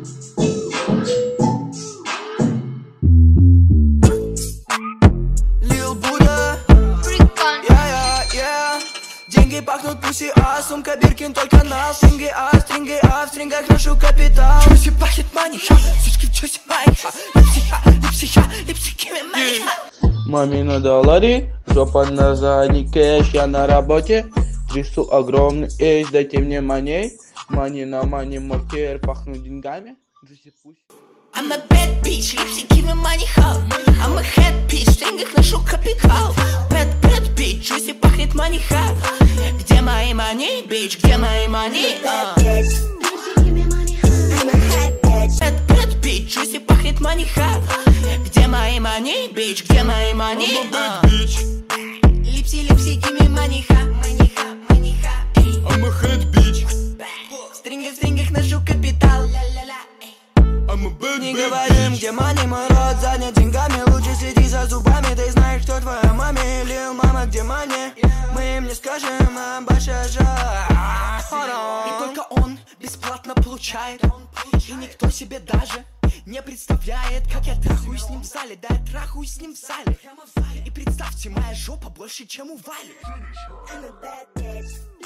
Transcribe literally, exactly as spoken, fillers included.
Деньги пахнут пуси, а сумка Биркин только на стринги, а стринги, а в стрингах ношу капитал. Чуси пахнет маниха, сучки в чуси маниха, липсиха, липсиха, липсикими маниха. Мамина доллари, жопа на задний кэш, я на работе. Трясу огромный эйс, дайте мне маней. Мани на мани, мокер, пахнут деньгами. I'm a bad bitch, липсикими маниха. I'm a head bitch, в стрингах ношу капитал. Bad, bad bitch, чуси пахнет маниха. Где мои мани, bitch, где мои мани? Bad, bad bitch, чуси пахнет маниха. Где мои мани, bitch, где мои мани? Липси, липси, gimme маниха, маниха, маниха. I'm a head bitch. В стрингах, в стрингах ношу капитал. I'm a bad Не bitch. говорим, где мани, мой рот занят деньгами. Лучше следи за зубами, ты знаешь, кто твоя маме. Лил, мама, где мани? Мы им не скажем, а большая жара. И только он бесплатно получает. И никто себе даже не представляет, как я трахаюсь с ним в зале. Да, я трахаюсь с ним в зале. И представьте, моя жопа больше, чем у Вали.